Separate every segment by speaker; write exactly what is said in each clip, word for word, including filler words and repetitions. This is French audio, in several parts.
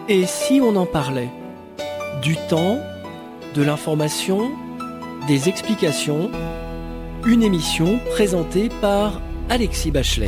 Speaker 1: Et si on en parlait? Du temps, de l'information, des explications, une émission présentée par Alexis Bachelet.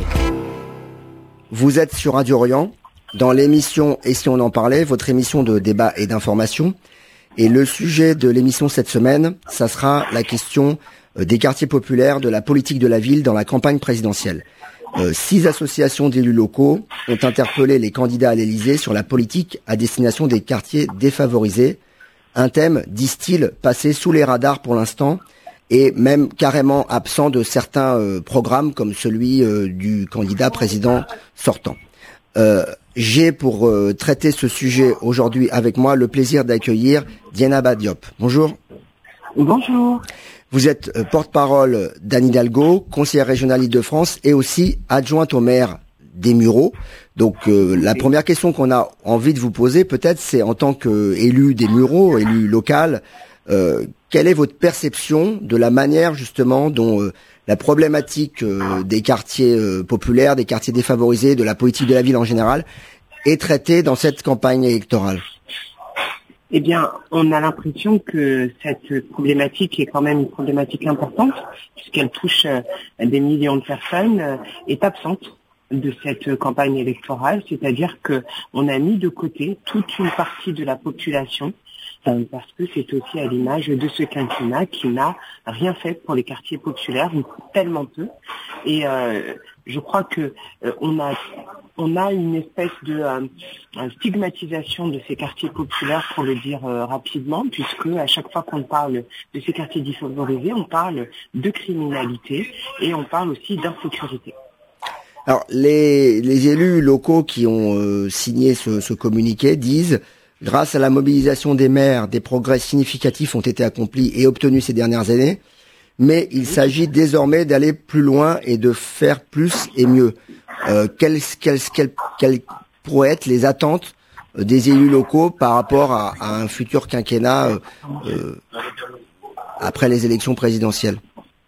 Speaker 2: Vous êtes sur Radio Orient, dans l'émission « Et si on en parlait ?», votre émission de débat et d'information. Et le sujet de l'émission cette semaine, ça sera la question des quartiers populaires, de la politique de la ville dans la campagne présidentielle. Euh, six associations d'élus locaux ont interpellé les candidats à l'Élysée sur la politique à destination des quartiers défavorisés. Un thème, disent-ils, passé sous les radars pour l'instant et même carrément absent de certains euh, programmes comme celui euh, du candidat président sortant. Euh, j'ai pour euh, traiter ce sujet aujourd'hui avec moi le plaisir d'accueillir Dieynaba Diop. Bonjour.
Speaker 3: Bonjour.
Speaker 2: Vous êtes euh, porte-parole d'Anne Hidalgo, conseillère régionale Île-de-France et aussi adjointe au maire des Mureaux. Donc euh, la première question qu'on a envie de vous poser peut-être, c'est en tant qu'élu des Mureaux, élu local, euh, quelle est votre perception de la manière justement dont euh, la problématique euh, des quartiers euh, populaires, des quartiers défavorisés, de la politique de la ville en général, est traitée dans cette campagne électorale?
Speaker 3: Eh bien, on a l'impression que cette problématique est quand même une problématique importante, puisqu'elle touche euh, des millions de personnes, euh, est absente de cette campagne électorale, c'est-à-dire que on a mis de côté toute une partie de la population, euh, parce que c'est aussi à l'image de ce quinquennat qui n'a rien fait pour les quartiers populaires, ou tellement peu. Et euh, je crois que euh, on a on a une espèce de euh, stigmatisation de ces quartiers populaires, pour le dire euh, rapidement, puisque à chaque fois qu'on parle de ces quartiers défavorisés, on parle de criminalité et on parle aussi d'insécurité.
Speaker 2: Alors, les, les élus locaux qui ont euh, signé ce, ce communiqué disent, grâce à la mobilisation des maires, des progrès significatifs ont été accomplis et obtenus ces dernières années, mais il s'agit désormais d'aller plus loin et de faire plus et mieux. Euh, quelles, quelles, quelles, quelles pourraient être les attentes des élus locaux par rapport à, à un futur quinquennat euh, euh, après les élections présidentielles?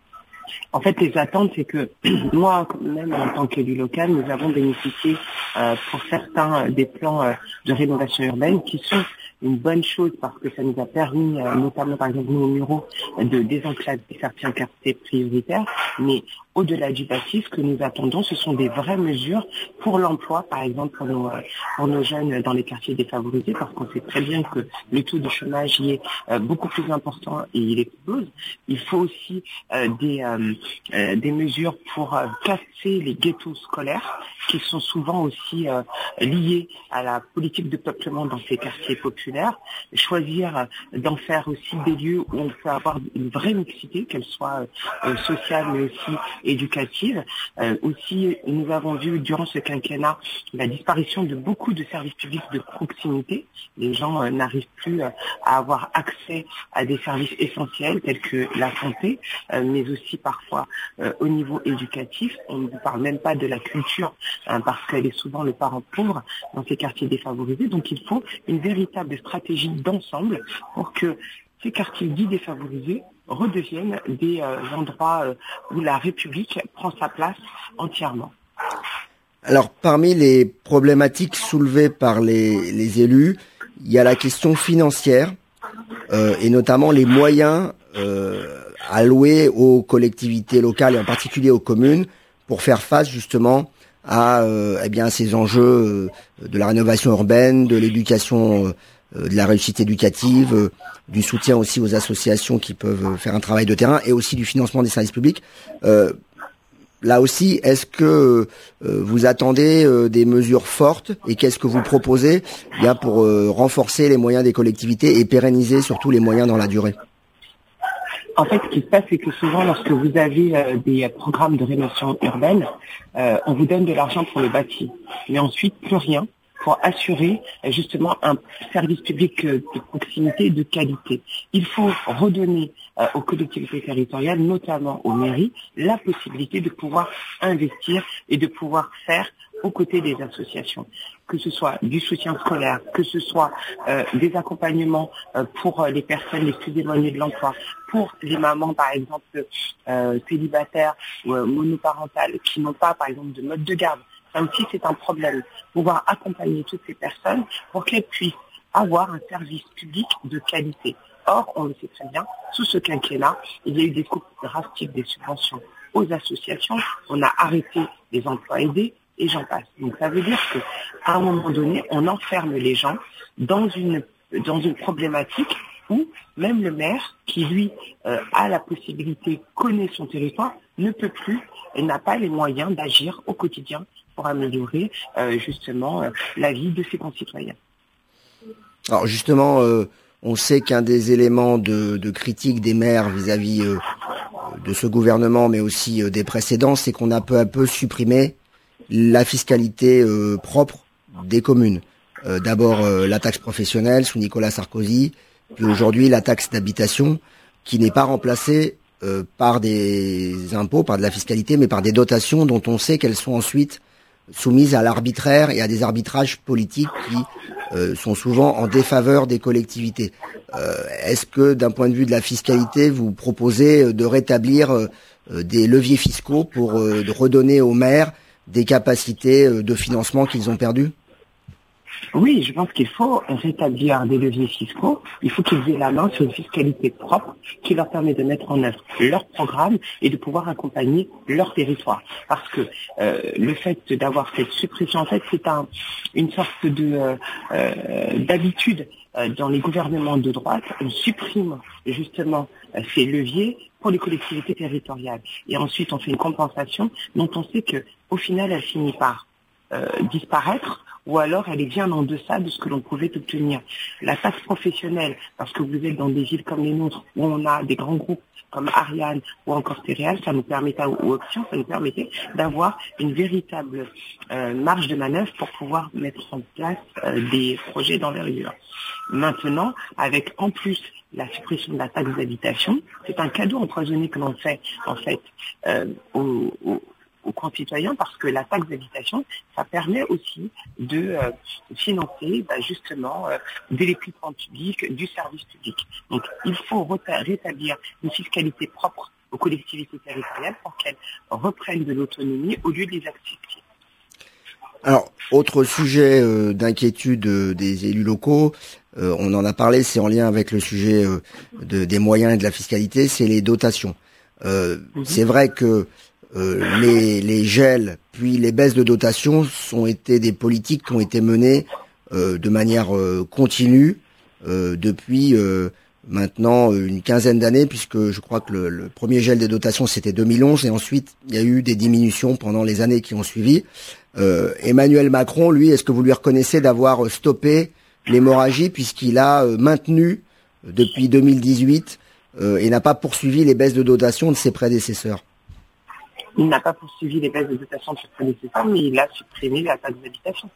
Speaker 3: En fait, les attentes, c'est que moi, même en tant qu'élu local, nous avons bénéficié euh, pour certains des plans euh, de rénovation urbaine qui sont une bonne chose parce que ça nous a permis, euh, notamment par exemple nous aux Mureaux, de désenclaver certains quartiers prioritaires. Mais au-delà du bâti, ce que nous attendons, ce sont des vraies mesures pour l'emploi, par exemple pour nos, pour nos jeunes dans les quartiers défavorisés, parce qu'on sait très bien que le taux de chômage y est euh, beaucoup plus important et il explose. Il faut aussi euh, des, euh, euh, des mesures pour euh, casser les ghettos scolaires, qui sont souvent aussi euh, liés à la politique de peuplement dans ces quartiers populaires. Choisir euh, d'en faire aussi des lieux où on peut avoir une vraie mixité, qu'elle soit euh, sociale mais aussi éducative. Euh, aussi, nous avons vu durant ce quinquennat la disparition de beaucoup de services publics de proximité. Les gens euh, n'arrivent plus euh, à avoir accès à des services essentiels tels que la santé, euh, mais aussi parfois euh, au niveau éducatif. On ne parle même pas de la culture hein, parce qu'elle est souvent le parent pauvre dans ces quartiers défavorisés. Donc il faut une véritable stratégie d'ensemble pour que ces quartiers dits défavorisés redeviennent des euh, endroits euh, où la République prend sa place entièrement.
Speaker 2: Alors, parmi les problématiques soulevées par les, les élus, il y a la question financière euh, et notamment les moyens euh, alloués aux collectivités locales et en particulier aux communes pour faire face justement à euh, eh bien ces enjeux euh, de la rénovation urbaine, de l'éducation, euh, de la réussite éducative, euh, du soutien aussi aux associations qui peuvent faire un travail de terrain et aussi du financement des services publics. Euh, là aussi, est-ce que euh, vous attendez euh, des mesures fortes et qu'est-ce que vous proposez eh bien pour euh, renforcer les moyens des collectivités et pérenniser surtout les moyens dans la durée?
Speaker 3: En fait, ce qui se passe, c'est que souvent, lorsque vous avez euh, des programmes de rénovation urbaine, euh, on vous donne de l'argent pour le bâti, mais ensuite plus rien pour assurer euh, justement un service public euh, de proximité et de qualité. Il faut redonner euh, aux collectivités territoriales, notamment aux mairies, la possibilité de pouvoir investir et de pouvoir faire aux côtés des associations, que ce soit du soutien scolaire, que ce soit euh, des accompagnements euh, pour les personnes les plus éloignées de l'emploi, pour les mamans par exemple euh, célibataires ou euh, monoparentales qui n'ont pas par exemple de mode de garde, Ça aussi, c'est un problème. Pouvoir accompagner toutes ces personnes pour qu'elles puissent avoir un service public de qualité. Or, on le sait très bien, sous ce quinquennat, il y a eu des coupes drastiques des subventions aux associations, on a arrêté les emplois aidés et j'en passe. Donc ça veut dire qu'à un moment donné, on enferme les gens dans une, dans une problématique où même le maire, qui lui euh, a la possibilité, connaît son territoire, ne peut plus et n'a pas les moyens d'agir au quotidien pour améliorer euh, justement euh, la vie de ses concitoyens.
Speaker 2: Alors justement, euh, on sait qu'un des éléments de, de critique des maires vis-à-vis euh, de ce gouvernement, mais aussi euh, des précédents, c'est qu'on a peu à peu supprimé la fiscalité euh, propre des communes. Euh, d'abord euh, la taxe professionnelle sous Nicolas Sarkozy, puis aujourd'hui la taxe d'habitation, qui n'est pas remplacée euh, par des impôts, par de la fiscalité, mais par des dotations dont on sait qu'elles sont ensuite soumises à l'arbitraire et à des arbitrages politiques qui euh, sont souvent en défaveur des collectivités. Euh, est-ce que d'un point de vue de la fiscalité, vous proposez de rétablir euh, des leviers fiscaux pour euh, de redonner aux maires des capacités euh, de financement qu'ils ont perdues ?
Speaker 3: Oui, je pense qu'il faut rétablir des leviers fiscaux. Il faut qu'ils aient la main sur une fiscalité propre qui leur permet de mettre en œuvre leur programme et de pouvoir accompagner leur territoire. Parce que euh, le fait d'avoir cette suppression, en fait, c'est un, une sorte de euh, euh, d'habitude euh, dans les gouvernements de droite. On supprime justement euh, ces leviers pour les collectivités territoriales. Et ensuite, on fait une compensation dont on sait que, au final, elle finit par euh, disparaître, ou alors elle est bien en deçà de ce que l'on pouvait obtenir. La taxe professionnelle, parce que vous êtes dans des villes comme les nôtres, où on a des grands groupes comme Ariane ou encore Céréales, ça nous permettait, ou Option, ça nous permettait d'avoir une véritable euh, marge de manœuvre pour pouvoir mettre en place euh, des projets d'envergure. Maintenant, avec en plus la suppression de la taxe d'habitation, c'est un cadeau empoisonné que l'on fait en fait euh, aux, aux aux concitoyens, parce que la taxe d'habitation, ça permet aussi de euh, financer bah, justement euh, de l'équipement public, du service public. Donc il faut rétablir une fiscalité propre aux collectivités territoriales pour qu'elles reprennent de l'autonomie au lieu de les accepter.
Speaker 2: Alors, autre sujet euh, d'inquiétude euh, des élus locaux, euh, on en a parlé, c'est en lien avec le sujet euh, de, des moyens et de la fiscalité, c'est les dotations. Euh, mm-hmm. C'est vrai que Euh, les, les gels puis les baisses de dotation ont été des politiques qui ont été menées euh, de manière euh, continue euh, depuis euh, maintenant une quinzaine d'années, puisque je crois que le, le premier gel des dotations c'était deux mille onze et ensuite il y a eu des diminutions pendant les années qui ont suivi. Euh, Emmanuel Macron, lui, est-ce que vous lui reconnaissez d'avoir stoppé l'hémorragie puisqu'il a euh, maintenu euh, depuis deux mille dix-huit euh, et n'a pas poursuivi les baisses de dotation de ses prédécesseurs?
Speaker 3: Il n'a pas poursuivi les baisses de dotation de ses prédécesseurs, mais il a supprimé la taxe d'habitation.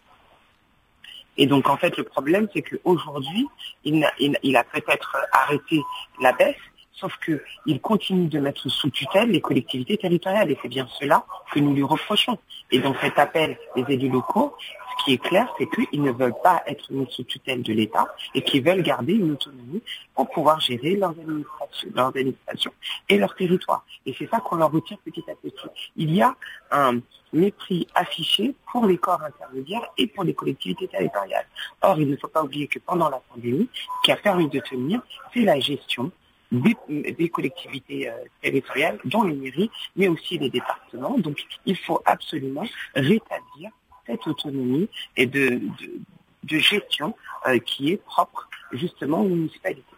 Speaker 3: Et donc, en fait, le problème, c'est qu'aujourd'hui, il, il, il a peut-être arrêté la baisse, sauf qu'il continue de mettre sous tutelle les collectivités territoriales. Et c'est bien cela que nous lui reprochons. Et donc, cet appel des élus locaux, ce qui est clair, c'est qu'ils ne veulent pas être mis sous tutelle de l'État et qu'ils veulent garder une autonomie pour pouvoir gérer leurs administrations, leurs administrations et leur territoire. Et c'est ça qu'on leur retire petit à petit. Il y a un mépris affiché pour les corps intermédiaires et pour les collectivités territoriales. Or, il ne faut pas oublier que pendant la pandémie, ce qui a permis de tenir, c'est la gestion Des, des collectivités euh, territoriales, dont les mairies, mais aussi les départements. Donc, il faut absolument rétablir cette autonomie et de, de, de gestion euh, qui est propre justement aux municipalités.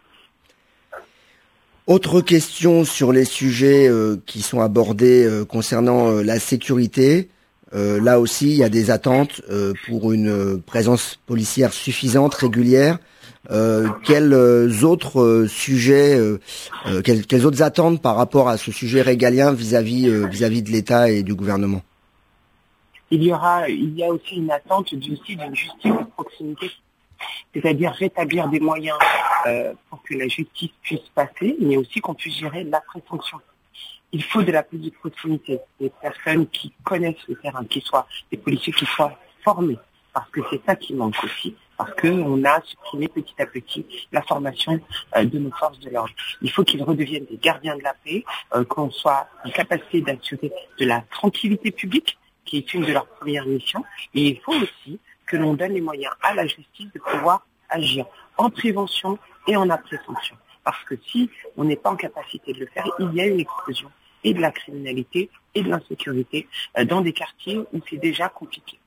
Speaker 2: Autre question sur les sujets euh, qui sont abordés euh, concernant euh, la sécurité. Euh, là aussi, il y a des attentes euh, pour une euh, présence policière suffisante, régulière. Euh, quels euh, autres euh, sujets, euh, euh, quelles, quelles autres attentes par rapport à ce sujet régalien vis-à-vis euh, vis-à-vis de l'État et du gouvernement?
Speaker 3: Il y aura, il y a aussi une attente aussi d'une justice de proximité, c'est-à-dire rétablir des moyens euh, pour que la justice puisse passer, mais aussi qu'on puisse gérer l'après-sanction. Il faut de la police de proximité, des personnes qui connaissent le terrain, qui soient des policiers qui soient formés, parce que c'est ça qui manque aussi. Parce qu'on a supprimé petit à petit la formation euh, de nos forces de l'ordre. Il faut qu'ils redeviennent des gardiens de la paix, euh, qu'on soit en capacité d'assurer de la tranquillité publique, qui est une de leurs premières missions. Et il faut aussi que l'on donne les moyens à la justice de pouvoir agir en prévention et en après-sanction. Parce que si on n'est pas en capacité de le faire, il y a une explosion et de la criminalité et de l'insécurité dans des quartiers où c'est déjà compliqué.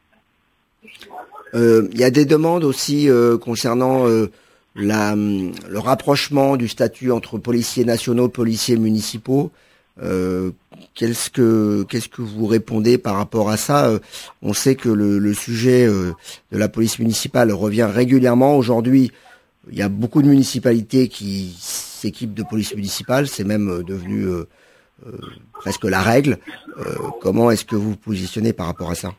Speaker 2: Euh, il y a des demandes aussi euh, concernant euh, la, le rapprochement du statut entre policiers nationaux, policiers municipaux. Euh, qu'est-ce que qu'est-ce que vous répondez par rapport à ça? euh, On sait que le, le sujet euh, de la police municipale revient régulièrement. Aujourd'hui, il y a beaucoup de municipalités qui s'équipent de police municipale. C'est même devenu euh, euh, presque la règle. Euh, comment est-ce que vous vous positionnez par rapport à ça?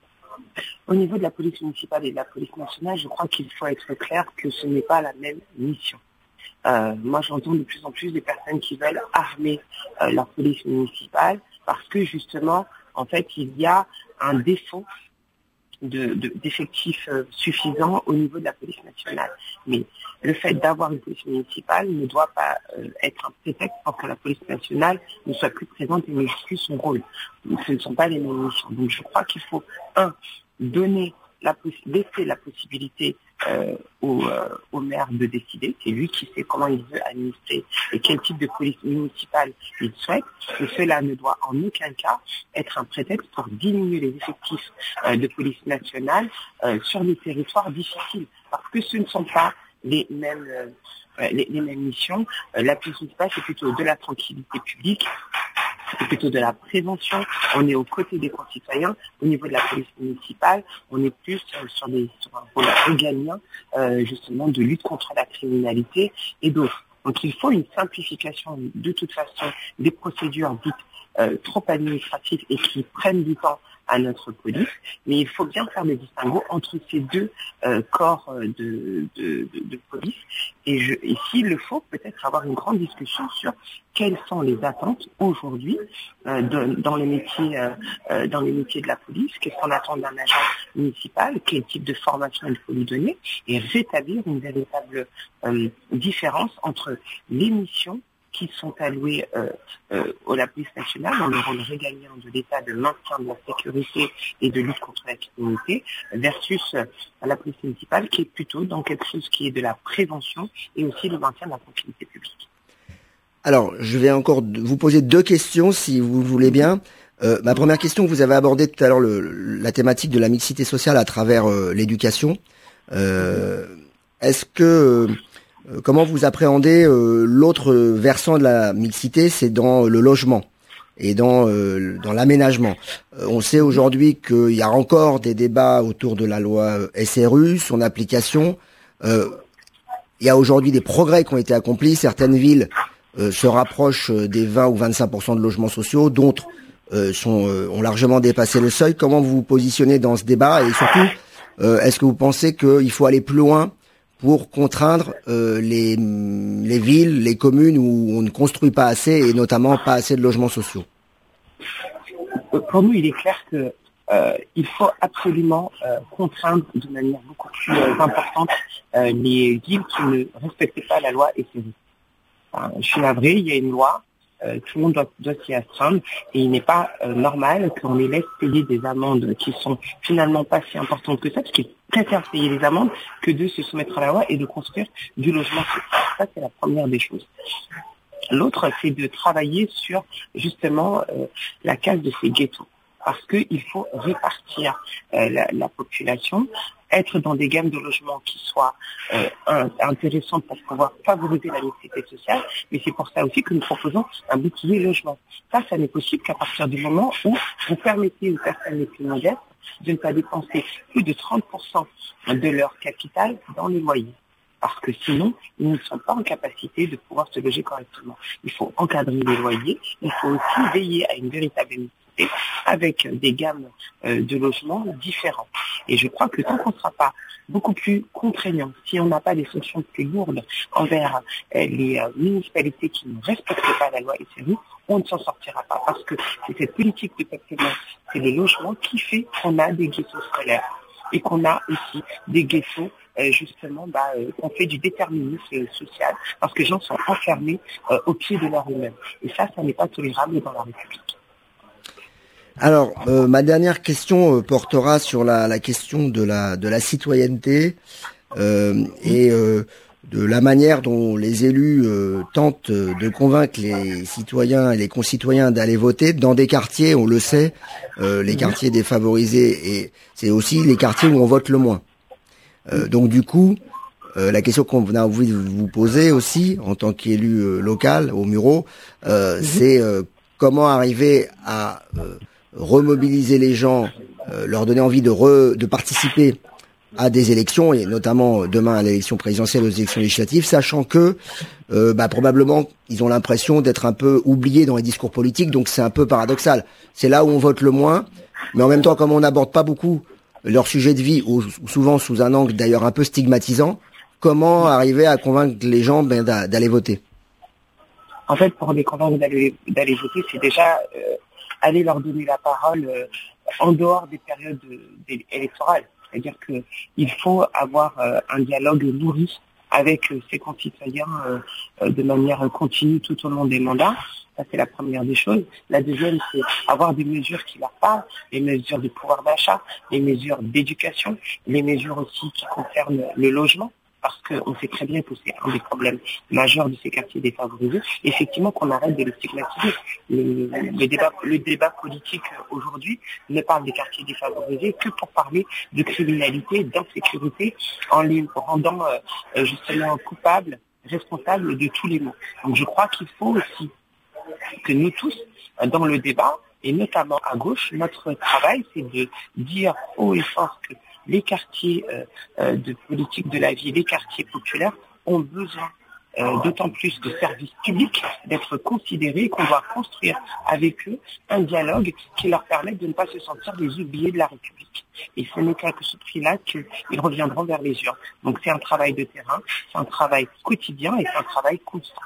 Speaker 3: Au niveau de la police municipale et de la police nationale, je crois qu'il faut être clair que ce n'est pas la même mission. Euh, moi, j'entends de plus en plus des personnes qui veulent armer euh, leur police municipale parce que justement, en fait, il y a un défaut de, de, d'effectifs euh, suffisants au niveau de la police nationale. Mais le fait d'avoir une police municipale ne doit pas euh, être un prétexte pour que la police nationale ne soit plus présente et ne joue plus son rôle. Ce ne sont pas les mêmes missions. Donc, je crois qu'il faut, un, donner la laisser la possibilité euh, au, euh, au maire de décider. C'est lui qui sait comment il veut administrer et quel type de police municipale il souhaite. Et cela ne doit en aucun cas être un prétexte pour diminuer les effectifs euh, de police nationale euh, sur des territoires difficiles. Parce que ce ne sont pas les mêmes, euh, les, les mêmes missions. Euh, la police municipale, c'est plutôt de la tranquillité publique. C'est plutôt de la prévention, on est aux côtés des concitoyens. Au niveau de la police municipale, on est plus sur, des, sur un rôle régalien, euh, justement, de lutte contre la criminalité et d'autres. Donc il faut une simplification de toute façon des procédures dites euh, trop administratives et qui prennent du temps à notre police, mais il faut bien faire des distinguos entre ces deux euh, corps de, de, de, de police. Et, je, et s'il le faut, peut-être avoir une grande discussion sur quelles sont les attentes aujourd'hui euh, de, dans les métiers, euh, dans les métiers de la police, qu'est-ce qu'on attend d'un agent municipal, quel type de formation il faut lui donner, et rétablir une véritable euh, différence entre les missions qui sont alloués euh, euh, à la police nationale dans le rôle régalien de l'État de maintien de la sécurité et de lutte contre la criminalité versus euh, la police municipale qui est plutôt dans quelque chose qui est de la prévention et aussi le maintien de la tranquillité publique.
Speaker 2: Alors, je vais encore vous poser deux questions si vous le voulez bien. Euh, ma première question, vous avez abordé tout à l'heure le, la thématique de la mixité sociale à travers euh, l'éducation. Euh, est-ce que... Euh, Comment vous appréhendez euh, l'autre versant de la mixité, c'est dans le logement et dans euh, dans l'aménagement. Euh, on sait aujourd'hui qu'il y a encore des débats autour de la loi S R U, son application. Euh, il y a aujourd'hui des progrès qui ont été accomplis. Certaines villes euh, se rapprochent des vingt ou vingt-cinq pour cent de logements sociaux, d'autres euh, sont euh, ont largement dépassé le seuil. Comment vous vous positionnez dans ce débat et surtout, euh, est-ce que vous pensez qu'il faut aller plus loin pour contraindre euh, les, les villes, les communes où on ne construit pas assez et notamment pas assez de logements sociaux?
Speaker 3: Pour nous, il est clair que euh, il faut absolument euh, contraindre de manière beaucoup plus euh, importante euh, les villes qui ne respectent pas la loi S R U. Enfin, je suis navré, il y a une loi, euh, tout le monde doit, doit s'y astreindre et il n'est pas euh, normal qu'on les laisse payer des amendes qui sont finalement pas si importantes que ça, parce qu'ils préfèrent payer les amendes que de se soumettre à la loi et de construire du logement social. Ça, c'est la première des choses. L'autre, c'est de travailler sur justement euh, la casse de ces ghettos, parce qu'il faut répartir euh, la, la population, être dans des gammes de logements qui soient euh, intéressantes pour pouvoir favoriser la mixité sociale, mais c'est pour ça aussi que nous proposons un bouclier logement. Ça, ça n'est possible qu'à partir du moment où vous permettez aux personnes les plus modestes de ne pas dépenser plus de trente pour cent de leur capital dans les loyers. Parce que sinon, ils ne sont pas en capacité de pouvoir se loger correctement. Il faut encadrer les loyers, il faut aussi veiller à une véritable mixité avec des gammes euh, de logements différents. Et je crois que tant qu'on ne sera pas beaucoup plus contraignant, si on n'a pas des sanctions plus lourdes envers euh, les euh, municipalités qui ne respectent pas la loi S R U, on ne s'en sortira pas. Parce que c'est cette politique de peuplement, c'est les logements qui fait qu'on a des ghettos scolaires et qu'on a aussi des ghettos euh, justement bah, euh, qu'on fait du déterminisme social parce que les gens sont enfermés euh, au pied de leur eux-mêmes. Et ça, ça n'est pas tolérable dans la République.
Speaker 2: Alors, euh, ma dernière question euh, portera sur la, la question de la de la citoyenneté euh, et euh, de la manière dont les élus euh, tentent de convaincre les citoyens et les concitoyens d'aller voter dans des quartiers, on le sait, euh, les quartiers défavorisés, et c'est aussi les quartiers où on vote le moins. Euh, donc du coup, euh, la question qu'on a envie de vous poser aussi, en tant qu'élu euh, local au Mureau, euh, c'est euh, comment arriver à euh, remobiliser les gens, euh, leur donner envie de, re, de participer à des élections, et notamment demain à l'élection présidentielle, aux élections législatives, sachant que euh, bah, probablement ils ont l'impression d'être un peu oubliés dans les discours politiques, donc c'est un peu paradoxal. C'est là où on vote le moins, mais en même temps, comme on n'aborde pas beaucoup leur sujet de vie, ou, ou souvent sous un angle d'ailleurs un peu stigmatisant, comment arriver à convaincre les gens ben, d'aller voter?
Speaker 3: En fait, pour les convaincre d'aller d'aller voter, c'est déjà euh, aller leur donner la parole euh, en dehors des périodes de, de, électorales. C'est-à-dire qu'il faut avoir euh, un dialogue nourri avec euh, ses concitoyens euh, de manière continue tout au long des mandats. Ça, c'est la première des choses. La deuxième, c'est avoir des mesures qui leur parlent, les mesures de pouvoir d'achat, les mesures d'éducation, les mesures aussi qui concernent le logement, parce qu'on sait très bien que c'est un des problèmes majeurs de ces quartiers défavorisés. Effectivement, qu'on arrête de les stigmatiser. Le, le, débat, le débat politique aujourd'hui ne parle des quartiers défavorisés que pour parler de criminalité, d'insécurité, en les rendant euh, justement coupables, responsables de tous les maux. Donc je crois qu'il faut aussi que nous tous, dans le débat, et notamment à gauche, notre travail, c'est de dire haut et fort que les quartiers euh, euh, de politique de la vie, les quartiers populaires ont besoin euh, d'autant plus de services publics, d'être considérés, qu'on doit construire avec eux un dialogue qui leur permette de ne pas se sentir les oubliés de la République. Et ce n'est qu'à ce prix-là qu'ils reviendront vers les urnes. Donc c'est un travail de terrain, c'est un travail quotidien et c'est un travail constant.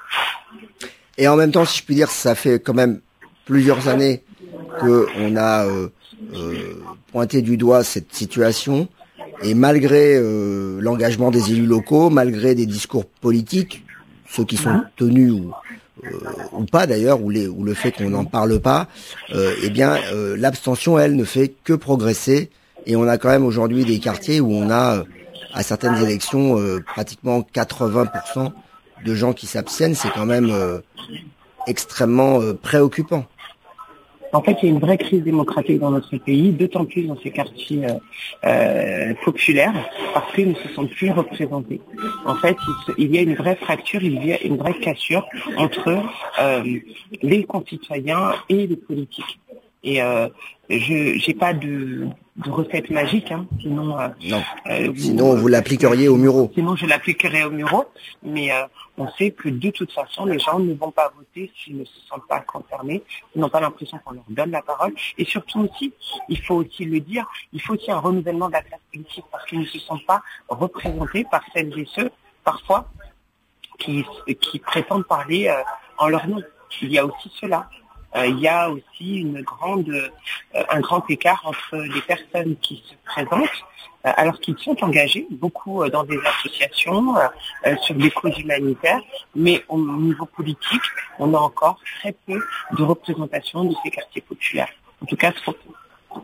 Speaker 2: Et en même temps, si je puis dire, ça fait quand même plusieurs années qu'on a euh, euh, pointé du doigt cette situation, et malgré euh, l'engagement des élus locaux, malgré des discours politiques, ceux qui sont tenus ou, euh, ou pas d'ailleurs, ou, les, ou le fait qu'on n'en parle pas, euh, eh bien euh, l'abstention, elle, ne fait que progresser, et on a quand même aujourd'hui des quartiers où on a, euh, à certaines élections, euh, pratiquement quatre-vingts pour cent de gens qui s'abstiennent. C'est quand même euh, extrêmement euh, préoccupant.
Speaker 3: En fait, il y a une vraie crise démocratique dans notre pays, d'autant plus dans ces quartiers euh, euh, populaires, parce qu'ils ne se sentent plus représentés. En fait, il, se, il y a une vraie fracture, il y a une vraie cassure entre euh, les concitoyens et les politiques. Et euh, je j'ai pas de, de recette magique, hein, sinon. Euh,
Speaker 2: non. Euh, sinon, vous, vous l'appliqueriez au Mureau.
Speaker 3: Sinon, je l'appliquerais au Mureau, mais euh, on sait que de toute façon, les gens ne vont pas voter s'ils ne se sentent pas concernés, ils n'ont pas l'impression qu'on leur donne la parole. Et surtout aussi, il faut aussi le dire, il faut aussi un renouvellement de la classe politique, parce qu'ils ne se sentent pas représentés par celles et ceux, parfois, qui qui prétendent parler euh, en leur nom. Il y a aussi cela. Euh, il y a aussi une grande, euh, un grand écart entre les personnes qui se présentent, euh, alors qu'ils sont engagés beaucoup euh, dans des associations, euh, sur des causes humanitaires, mais au niveau politique, on a encore très peu de représentation de ces quartiers populaires. En tout cas, trop peu.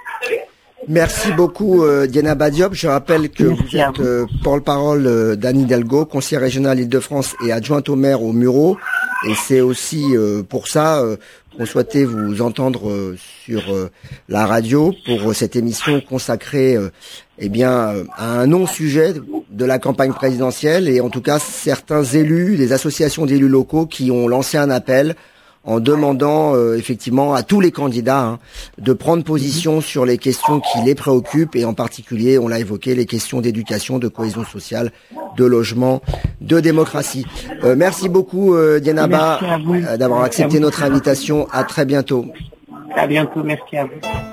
Speaker 2: Merci beaucoup euh, Diana Badiop. Je rappelle que Merci vous êtes euh, porte-parole euh, d'Anne Hidalgo, conseillère régionale Île-de-France et adjointe au maire au Mureau. Et c'est aussi euh, pour ça euh, qu'on souhaitait vous entendre euh, sur euh, la radio pour euh, cette émission consacrée euh, eh bien euh, à un non-sujet de la campagne présidentielle, et en tout cas certains élus, des associations d'élus locaux qui ont lancé un appel en demandant euh, effectivement à tous les candidats hein, de prendre position sur les questions qui les préoccupent, et en particulier, on l'a évoqué, les questions d'éducation, de cohésion sociale, de logement, de démocratie. Euh, merci beaucoup euh, Diana Ba euh, d'avoir accepté notre invitation. À très bientôt.
Speaker 3: À bientôt, merci à vous.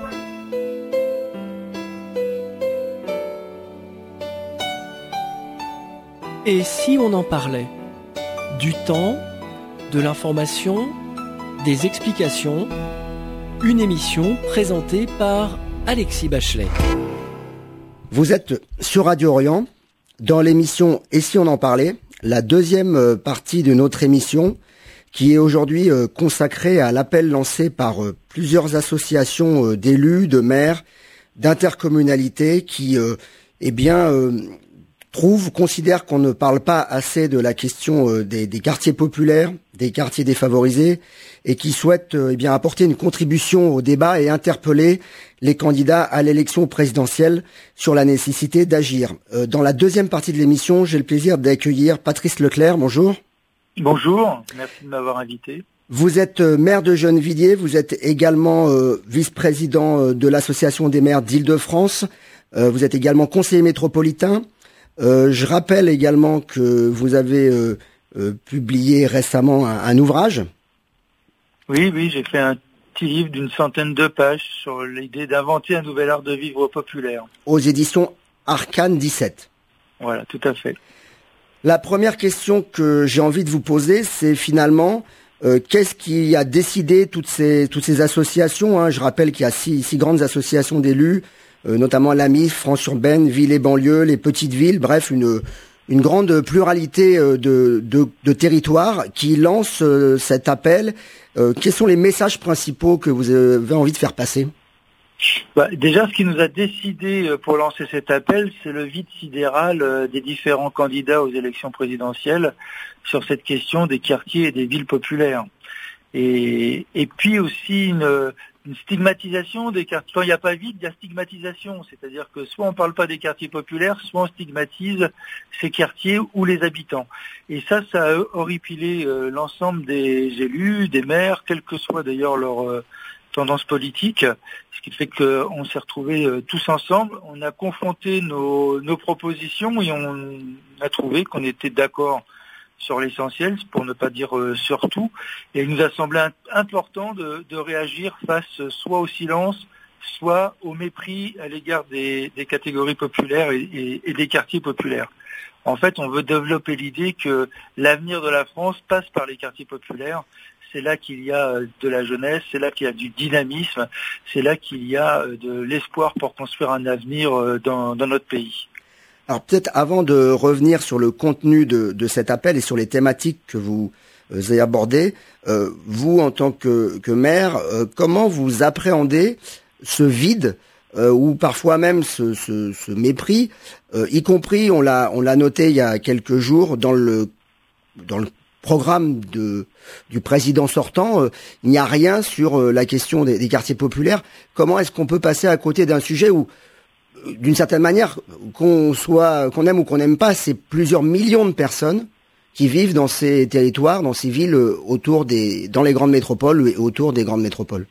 Speaker 1: Et si on en parlait du temps, de l'information, des explications, une émission présentée par Alexis Bachelet.
Speaker 2: Vous êtes sur Radio Orient, dans l'émission « Et si on en parlait ?», la deuxième partie de notre émission qui est aujourd'hui euh, consacré à l'appel lancé par euh, plusieurs associations euh, d'élus, de maires, d'intercommunalités qui, euh, eh bien, euh, trouvent, considèrent qu'on ne parle pas assez de la question euh, des, des quartiers populaires, des quartiers défavorisés, et qui souhaitent euh, eh bien apporter une contribution au débat et interpeller les candidats à l'élection présidentielle sur la nécessité d'agir. Euh, dans la deuxième partie de l'émission, j'ai le plaisir d'accueillir Patrice Leclerc. Bonjour.
Speaker 4: Bonjour, merci de m'avoir invité.
Speaker 2: Vous êtes maire de Gennevilliers, vous êtes également euh, vice-président euh, de l'Association des maires d'Île-de-France, euh, vous êtes également conseiller métropolitain. Euh, je rappelle également que vous avez euh, euh, publié récemment un, un ouvrage.
Speaker 4: Oui, oui, j'ai fait un petit livre d'une centaine de pages sur l'idée d'inventer un nouvel art de vivre populaire.
Speaker 2: Aux éditions Arcane dix-sept.
Speaker 4: Voilà, tout à fait.
Speaker 2: La première question que j'ai envie de vous poser, c'est finalement euh, qu'est-ce qui a décidé toutes ces toutes ces associations, hein. Je rappelle qu'il y a six, six grandes associations d'élus, euh, notamment l'A M I F, France Urbaine, Villes et banlieues, les petites villes, bref, une une grande pluralité de de, de territoires qui lancent euh, cet appel. Euh, quels sont les messages principaux que vous avez envie de faire passer ?
Speaker 4: Bah, déjà, ce qui nous a décidé pour lancer cet appel, c'est le vide sidéral des différents candidats aux élections présidentielles sur cette question des quartiers et des villes populaires. Et, et puis aussi une, une stigmatisation des quartiers. Quand il n'y a pas vide, il y a stigmatisation. C'est-à-dire que soit on ne parle pas des quartiers populaires, soit on stigmatise ces quartiers ou les habitants. Et ça, ça a horripilé l'ensemble des élus, des maires, quelle que soit d'ailleurs leur tendance politique, ce qui fait qu'on s'est retrouvés euh, tous ensemble, on a confronté nos, nos propositions et on a trouvé qu'on était d'accord sur l'essentiel, pour ne pas dire euh, sur tout, et il nous a semblé un, important de, de réagir face euh, soit au silence, soit au mépris à l'égard des, des catégories populaires et, et, et des quartiers populaires. En fait, on veut développer l'idée que l'avenir de la France passe par les quartiers populaires. C'est là qu'il y a de la jeunesse, c'est là qu'il y a du dynamisme, c'est là qu'il y a de l'espoir pour construire un avenir dans, dans notre pays.
Speaker 2: Alors peut-être avant de revenir sur le contenu de, de cet appel et sur les thématiques que vous avez abordées, euh, vous en tant que, que maire, euh, comment vous appréhendez ce vide euh, ou parfois même ce, ce, ce mépris, euh, y compris, on l'a on l'a noté il y a quelques jours dans le dans le programme de, du président sortant, euh, il n'y a rien sur euh, la question des, des quartiers populaires. Comment est-ce qu'on peut passer à côté d'un sujet où, euh, d'une certaine manière, qu'on soit, qu'on aime ou qu'on n'aime pas, c'est plusieurs millions de personnes qui vivent dans ces territoires, dans ces villes euh, autour des, dans les grandes métropoles et autour des grandes métropoles.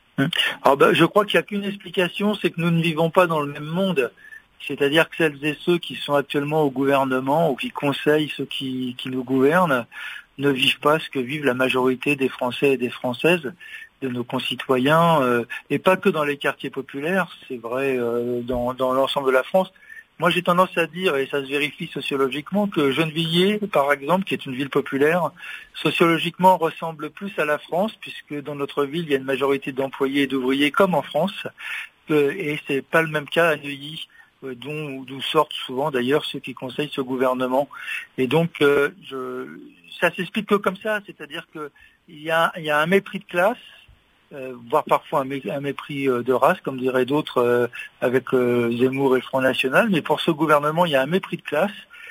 Speaker 4: Alors ben, je crois qu'il n'y a qu'une explication, c'est que nous ne vivons pas dans le même monde. C'est-à-dire que celles et ceux qui sont actuellement au gouvernement ou qui conseillent ceux qui, qui nous gouvernent ne vivent pas ce que vivent la majorité des Français et des Françaises, de nos concitoyens, euh, et pas que dans les quartiers populaires, c'est vrai euh, dans, dans l'ensemble de la France. Moi j'ai tendance à dire, et ça se vérifie sociologiquement, que Gennevilliers, par exemple, qui est une ville populaire, sociologiquement ressemble plus à la France, puisque dans notre ville il y a une majorité d'employés et d'ouvriers comme en France, euh, et c'est pas le même cas à Neuilly, dont d'où sortent souvent d'ailleurs ceux qui conseillent ce gouvernement. Et donc euh, je, ça s'explique que comme ça, c'est-à-dire que il y a, il y a un mépris de classe, euh, voire parfois un, mé, un mépris de race, comme diraient d'autres euh, avec euh, Zemmour et le Front National, mais pour ce gouvernement il y a un mépris de classe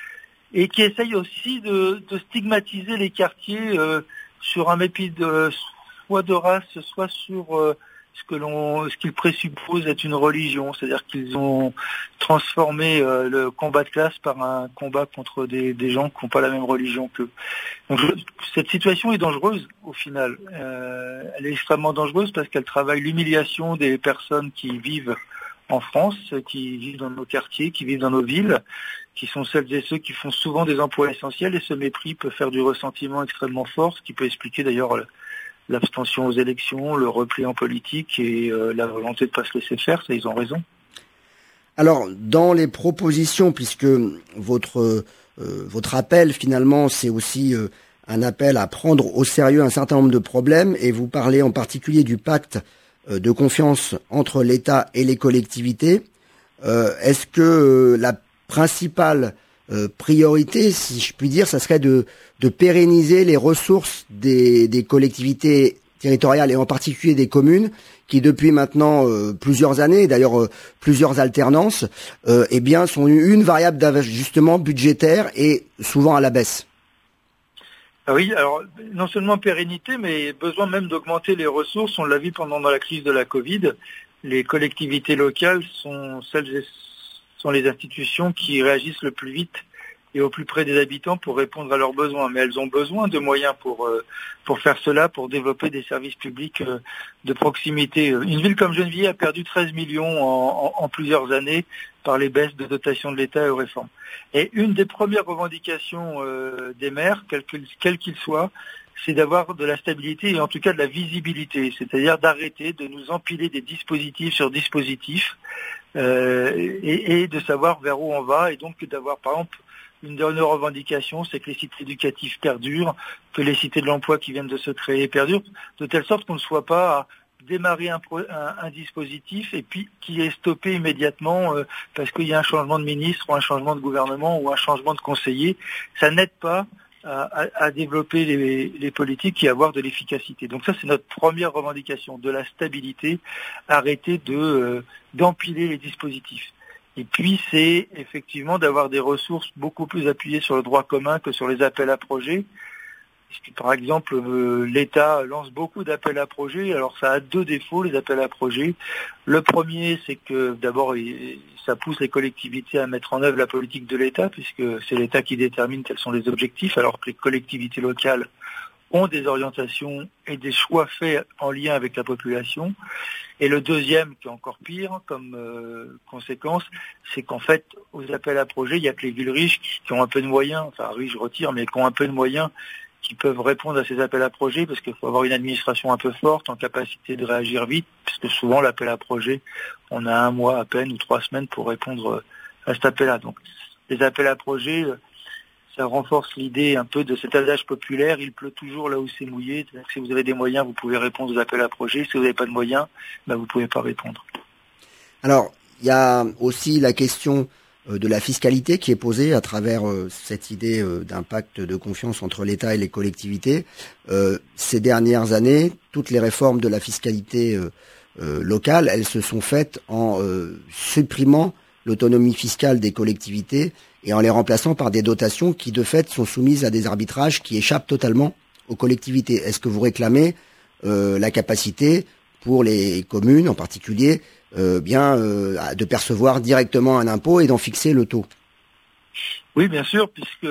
Speaker 4: et qui essaye aussi de, de stigmatiser les quartiers euh, sur un mépris de, soit de race, soit sur euh, ce que l'on, ce qu'ils présupposent être une religion, c'est-à-dire qu'ils ont transformé euh, le combat de classe par un combat contre des, des gens qui n'ont pas la même religion qu'eux. Donc je, cette situation est dangereuse au final. Euh, elle est extrêmement dangereuse parce qu'elle travaille l'humiliation des personnes qui vivent en France, qui vivent dans nos quartiers, qui vivent dans nos villes, qui sont celles et ceux qui font souvent des emplois essentiels, et ce mépris peut faire du ressentiment extrêmement fort, ce qui peut expliquer d'ailleurs l'abstention aux élections, le repli en politique et euh, la volonté de ne pas se laisser faire, ça ils ont raison.
Speaker 2: Alors, dans les propositions, puisque votre euh, votre appel finalement c'est aussi euh, un appel à prendre au sérieux un certain nombre de problèmes, et vous parlez en particulier du pacte euh, de confiance entre l'État et les collectivités, euh, est-ce que euh, la principale euh, priorité, si je puis dire, ça serait de, de pérenniser les ressources des, des collectivités territoriales et en particulier des communes qui depuis maintenant euh, plusieurs années, d'ailleurs euh, plusieurs alternances, euh, eh bien sont une variable d'ajustement budgétaire et souvent à la baisse.
Speaker 4: Ah oui, alors non seulement pérennité, mais besoin même d'augmenter les ressources. On l'a vu pendant la crise de la Covid. Les collectivités locales sont celles sont les institutions qui réagissent le plus vite et au plus près des habitants pour répondre à leurs besoins. Mais elles ont besoin de moyens pour euh, pour faire cela, pour développer des services publics euh, de proximité. Une ville comme Gennevilliers a perdu treize millions en, en, en plusieurs années par les baisses de dotation de l'État et aux réformes. Et une des premières revendications euh, des maires, quels qu'ils quel qu'ils soient, c'est d'avoir de la stabilité et en tout cas de la visibilité, c'est-à-dire d'arrêter de nous empiler des dispositifs sur dispositifs euh, et, et de savoir vers où on va, et donc d'avoir par exemple une de nos revendications, c'est que les cités éducatives perdurent, que les cités de l'emploi qui viennent de se créer perdurent, de telle sorte qu'on ne soit pas à démarrer un, pro, un, un dispositif et puis qui est stoppé immédiatement euh, parce qu'il y a un changement de ministre ou un changement de gouvernement ou un changement de conseiller. Ça n'aide pas à, à, à développer les, les politiques et à avoir de l'efficacité. Donc ça, c'est notre première revendication, de la stabilité, arrêter de euh, d'empiler les dispositifs. Et puis, c'est effectivement d'avoir des ressources beaucoup plus appuyées sur le droit commun que sur les appels à projets. Par exemple, euh, l'État lance beaucoup d'appels à projets. Alors, ça a deux défauts, les appels à projets. Le premier, c'est que d'abord, il, ça pousse les collectivités à mettre en œuvre la politique de l'État, puisque c'est l'État qui détermine quels sont les objectifs, alors que les collectivités locales ont des orientations et des choix faits en lien avec la population. Et le deuxième, qui est encore pire comme euh, conséquence, c'est qu'en fait, aux appels à projets, il n'y a que les villes riches qui, qui ont un peu de moyens, enfin riches je retire, mais qui ont un peu de moyens, qui peuvent répondre à ces appels à projets, parce qu'il faut avoir une administration un peu forte, en capacité de réagir vite, puisque souvent l'appel à projet, on a un mois à peine ou trois semaines pour répondre à cet appel-là. Donc les appels à projets, ça renforce l'idée un peu de cet adage populaire, il pleut toujours là où c'est mouillé. C'est-à-dire que si vous avez des moyens, vous pouvez répondre aux appels à projets. Si vous n'avez pas de moyens, ben vous ne pouvez pas répondre.
Speaker 2: Alors, il y a aussi la question de la fiscalité qui est posée à travers cette idée d'un pacte de confiance entre l'État et les collectivités. Euh, ces dernières années, toutes les réformes de la fiscalité euh, euh, locale, elles se sont faites en euh, supprimant l'autonomie fiscale des collectivités et en les remplaçant par des dotations qui, de fait, sont soumises à des arbitrages qui échappent totalement aux collectivités. Est-ce que vous réclamez euh, la capacité pour les communes, en particulier, euh, bien euh, de percevoir directement un impôt et d'en fixer le taux?
Speaker 4: Oui, bien sûr, puisque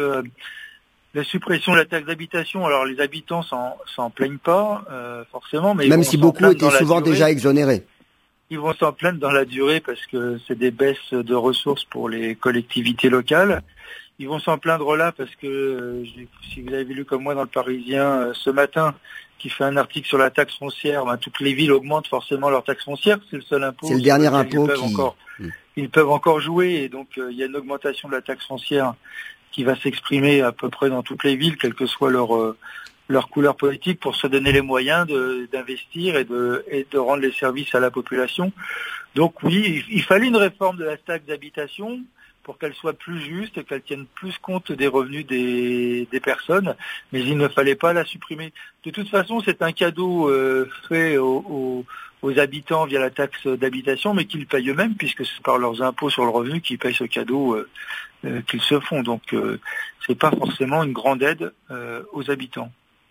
Speaker 4: la suppression de la taxe d'habitation, alors les habitants s'en, s'en plaignent pas, euh, forcément, mais
Speaker 2: même si beaucoup étaient souvent déjà exonérés.
Speaker 4: Ils vont s'en plaindre dans la durée parce que c'est des baisses de ressources pour les collectivités locales. Ils vont s'en plaindre là parce que, euh, si vous avez lu comme moi dans le Parisien euh, ce matin, qui fait un article sur la taxe foncière, ben, toutes les villes augmentent forcément leur taxe foncière, c'est le seul impôt.
Speaker 2: C'est le dernier impôt
Speaker 4: ils peuvent,
Speaker 2: qui...
Speaker 4: encore, mmh. ils peuvent encore jouer, et donc euh, il y a une augmentation de la taxe foncière qui va s'exprimer à peu près dans toutes les villes, quelle que soit leur... Euh, leur couleur politique, pour se donner les moyens de, d'investir et de, et de rendre les services à la population. Donc oui, il, il fallait une réforme de la taxe d'habitation pour qu'elle soit plus juste et qu'elle tienne plus compte des revenus des, des personnes, mais il ne fallait pas la supprimer. De toute façon, c'est un cadeau euh, fait aux, aux, aux habitants via la taxe d'habitation, mais qu'ils payent eux-mêmes, puisque c'est par leurs impôts sur le revenu qu'ils payent ce cadeau euh, euh, qu'ils se font. Donc euh, c'est pas forcément une grande aide euh, aux habitants.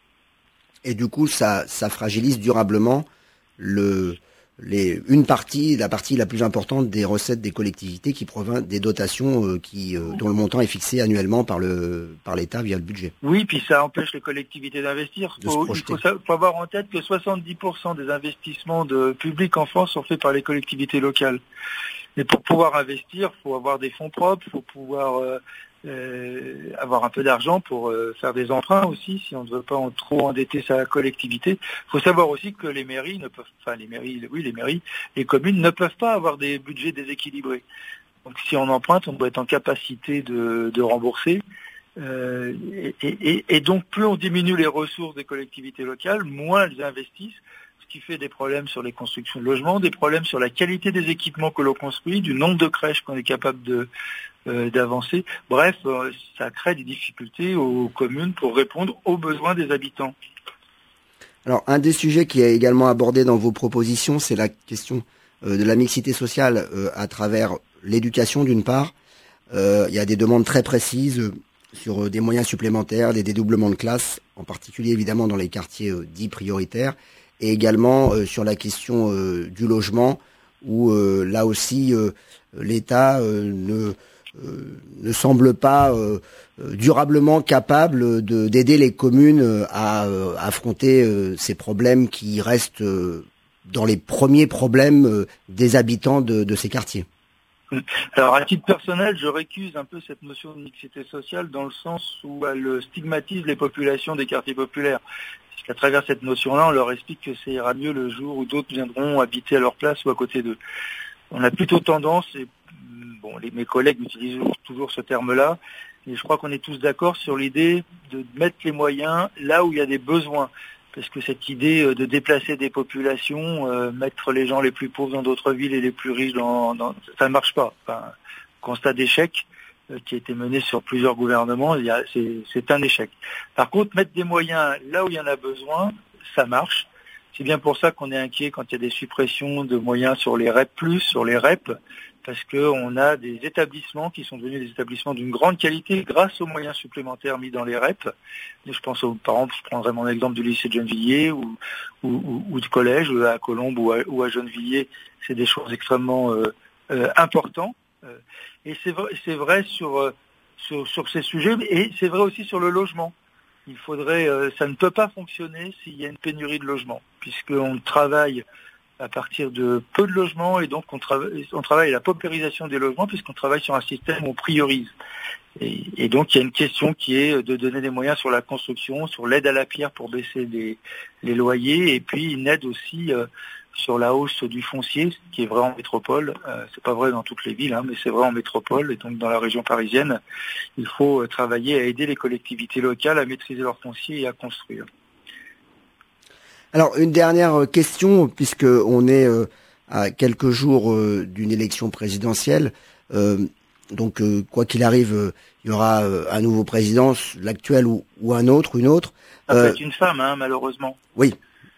Speaker 2: Et du coup, ça, ça fragilise durablement le, les, une partie, la partie la plus importante des recettes des collectivités qui provient des dotations euh, qui, euh, dont le montant est fixé annuellement par le, par l'État via le budget.
Speaker 4: Oui, puis ça empêche les collectivités d'investir. Il faut, faut, faut avoir en tête que soixante-dix pour cent des investissements de publics en France sont faits par les collectivités locales. Et pour pouvoir investir, il faut avoir des fonds propres, il faut pouvoir euh, euh, avoir un peu d'argent pour euh, faire des emprunts aussi, si on ne veut pas en trop endetter sa collectivité. Il faut savoir aussi que les mairies ne peuvent, enfin les mairies, oui les mairies, les communes ne peuvent pas avoir des budgets déséquilibrés. Donc si on emprunte, on doit être en capacité de, de rembourser. Euh, et, et, et donc plus on diminue les ressources des collectivités locales, moins elles investissent. Qui fait des problèmes sur les constructions de logements, des problèmes sur la qualité des équipements que l'on construit, du nombre de crèches qu'on est capable de, euh, d'avancer. Bref, euh, ça crée des difficultés aux communes pour répondre aux besoins des habitants.
Speaker 2: Alors, un des sujets qui est également abordé dans vos propositions, c'est la question euh, de la mixité sociale euh, à travers l'éducation, d'une part. Euh, il y a des demandes très précises euh, sur euh, des moyens supplémentaires, des dédoublements de classes, en particulier évidemment dans les quartiers euh, dits prioritaires, et également euh, sur la question euh, du logement, où euh, là aussi euh, l'État euh, ne, euh, ne semble pas euh, durablement capable de, d'aider les communes à, euh, affronter euh, ces problèmes qui restent euh, dans les premiers problèmes euh, des habitants de, de ces quartiers.
Speaker 4: Alors, à titre personnel, je récuse un peu cette notion de mixité sociale dans le sens où elle stigmatise les populations des quartiers populaires. Parce qu'à travers cette notion-là, on leur explique que ça ira mieux le jour où d'autres viendront habiter à leur place ou à côté d'eux. On a plutôt tendance, et bon, les, mes collègues utilisent toujours ce terme-là, mais je crois qu'on est tous d'accord sur l'idée de mettre les moyens là où il y a des besoins. Parce que cette idée de déplacer des populations, euh, mettre les gens les plus pauvres dans d'autres villes et les plus riches dans, dans ça ne marche pas. Enfin, constat d'échec euh, qui a été mené sur plusieurs gouvernements, il y a, c'est, c'est un échec. Par contre, mettre des moyens là où il y en a besoin, ça marche. C'est bien pour ça qu'on est inquiet quand il y a des suppressions de moyens sur les R E P plus, sur les R E P, parce qu'on a des établissements qui sont devenus des établissements d'une grande qualité grâce aux moyens supplémentaires mis dans les R E P. Je pense aux parents, je prendrai mon exemple du lycée de Gennevilliers ou, ou, ou, ou du collège à Colombes ou à, ou à Gennevilliers. C'est des choses extrêmement euh, euh, importantes. Euh, et c'est vrai, c'est vrai sur, euh, sur, sur ces sujets, et c'est vrai aussi sur le logement. Il faudrait, euh, ça ne peut pas fonctionner s'il y a une pénurie de logements, puisqu'on travaille à partir de peu de logements et donc on, trava- on travaille à la paupérisation des logements puisqu'on travaille sur un système où on priorise. Et, et donc il y a une question qui est de donner des moyens sur la construction, sur l'aide à la pierre pour baisser les, les loyers et puis une aide aussi euh, sur la hausse du foncier, ce qui est vrai en métropole. Euh, c'est pas vrai dans toutes les villes, hein, mais c'est vrai en métropole et donc dans la région parisienne. Il faut euh, travailler à aider les collectivités locales à maîtriser leur foncier et à construire.
Speaker 2: Alors, une dernière question, puisque on est euh, à quelques jours euh, d'une élection présidentielle. Euh, donc, euh, quoi qu'il arrive, euh, il y aura euh, un nouveau président, l'actuel ou, ou un autre, une autre.
Speaker 4: Ça peut
Speaker 2: euh,
Speaker 4: être une femme, hein, malheureusement.
Speaker 2: Oui.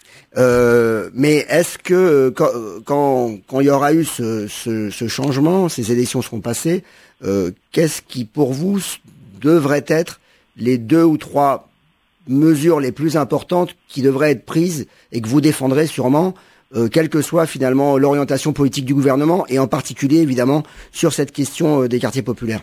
Speaker 2: Euh, mais est-ce que quand, quand, quand il y aura eu ce, ce, ce changement, ces élections seront passées, euh, qu'est-ce qui, pour vous, devrait être les deux ou trois mesures les plus importantes qui devraient être prises et que vous défendrez sûrement, euh, quelle que soit finalement l'orientation politique du gouvernement et en particulier évidemment sur cette question euh, des quartiers populaires?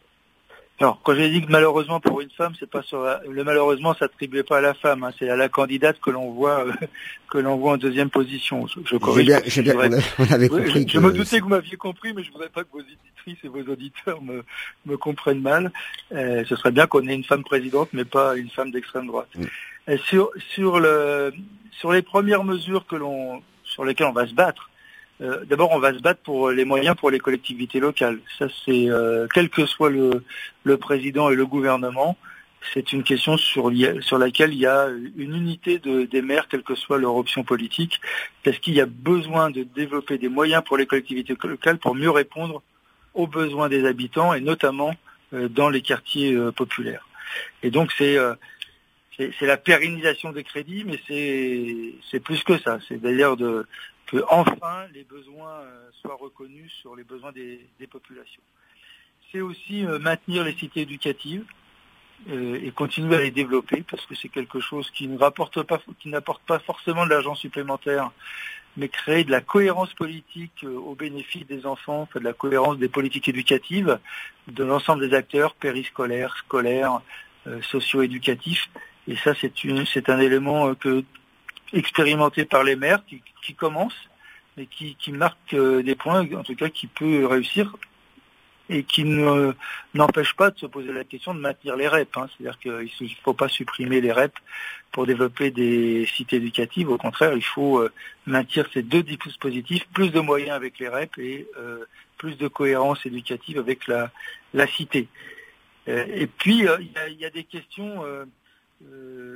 Speaker 4: Alors, quand j'ai dit que malheureusement pour une femme, c'est pas sur la... le malheureusement s'attribuait pas à la femme, hein, c'est à la candidate que l'on voit euh, que l'on voit en deuxième position. Je, je corrige.
Speaker 2: J'ai bien, j'ai bien, on, a, on avait
Speaker 4: oui,
Speaker 2: compris.
Speaker 4: Je,
Speaker 2: que
Speaker 4: je me doutais que vous m'aviez compris, mais je voudrais pas que vos auditrices et vos auditeurs me, me comprennent mal. Euh, ce serait bien qu'on ait une femme présidente, mais pas une femme d'extrême droite. Mm. Et sur sur le sur les premières mesures que l'on sur lesquelles on va se battre. Euh, d'abord, on va se battre pour les moyens pour les collectivités locales. Ça, c'est euh, quel que soit le, le président et le gouvernement, c'est une question sur, sur laquelle il y a une unité de, des maires, quelle que soit leur option politique, parce qu'il y a besoin de développer des moyens pour les collectivités locales pour mieux répondre aux besoins des habitants et notamment euh, dans les quartiers euh, populaires. Et donc, c'est euh, c'est, c'est la pérennisation des crédits, mais c'est, c'est plus que ça. C'est d'ailleurs de que enfin les besoins euh, soient reconnus sur les besoins des, des populations. C'est aussi euh, maintenir les cités éducatives euh, et continuer à les développer parce que c'est quelque chose qui ne rapporte pas, qui n'apporte pas forcément de l'argent supplémentaire, mais créer de la cohérence politique euh, au bénéfice des enfants, enfin, de la cohérence des politiques éducatives de l'ensemble des acteurs périscolaires, scolaires, euh, socio-éducatifs. Et ça, c'est une, c'est un élément euh, que expérimenté par les maires qui, qui commencent et qui, qui marque euh, des points, en tout cas qui peut réussir et qui ne, n'empêche pas de se poser la question de maintenir les R E P. Hein. C'est-à-dire qu'il ne faut pas supprimer les R E P pour développer des cités éducatives. Au contraire, il faut euh, maintenir ces deux dispositifs, plus de moyens avec les R E P et euh, plus de cohérence éducative avec la, la cité. Euh, et puis, il euh, y, y a des questions euh, euh,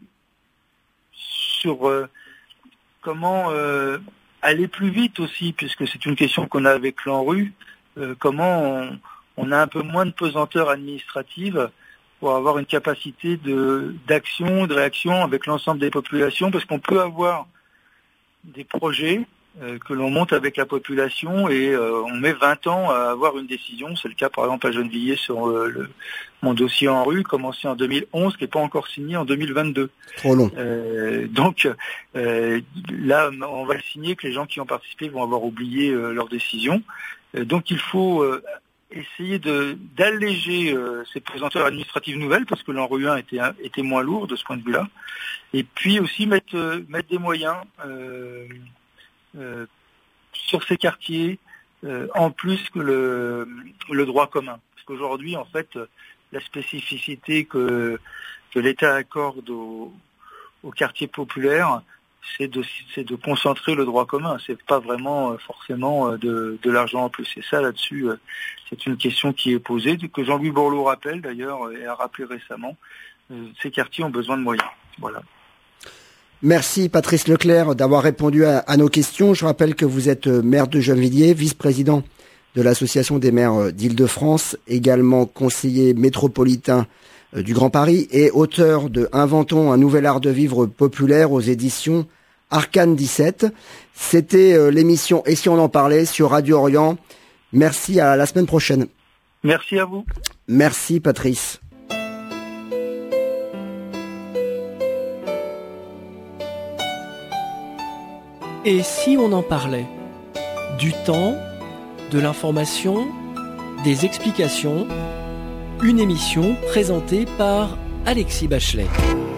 Speaker 4: sur euh, comment euh, aller plus vite aussi, puisque c'est une question qu'on a avec l'ANRU, euh, comment on, on a un peu moins de pesanteur administrative pour avoir une capacité de d'action, de réaction avec l'ensemble des populations, parce qu'on peut avoir des projets euh, que l'on monte avec la population et euh, on met vingt ans à avoir une décision. C'est le cas par exemple à Gennevilliers sur euh, le, mon dossier en rue, commencé en deux mille onze, qui n'est pas encore signé en deux mille vingt-deux.
Speaker 2: Trop long.
Speaker 4: Euh, donc euh, là, on va le signer que les gens qui ont participé vont avoir oublié euh, leur décision. Euh, donc il faut euh, essayer de d'alléger euh, ces pesanteurs administratives nouvelles, parce que l'ANRU un était, était moins lourd de ce point de vue-là. Et puis aussi mettre, euh, mettre des moyens euh, euh, sur ces quartiers, euh, en plus que le, le droit commun. Parce qu'aujourd'hui, en fait, la spécificité que, que l'État accorde aux, aux quartiers populaires, c'est de, c'est de concentrer le droit commun. C'est pas vraiment euh, forcément euh, de, de l'argent en plus. Et ça, là-dessus, euh, c'est une question qui est posée, que Jean-Louis Borloo rappelle d'ailleurs, et a rappelé récemment. Euh, ces quartiers ont besoin de moyens. Voilà.
Speaker 2: Merci Patrice Leclerc d'avoir répondu à, à nos questions. Je rappelle que vous êtes maire de Gennevilliers, vice-président de l'Association des maires d'Île-de-France, également conseiller métropolitain du Grand Paris et auteur de Inventons un nouvel art de vivre populaire aux éditions Arcane dix-sept. C'était l'émission Et si on en parlait sur Radio Orient. Merci, à la semaine prochaine.
Speaker 4: Merci à vous.
Speaker 2: Merci Patrice.
Speaker 1: Et si on en parlait? Du temps, de l'information, des explications, une émission présentée par Alexis Bachelet.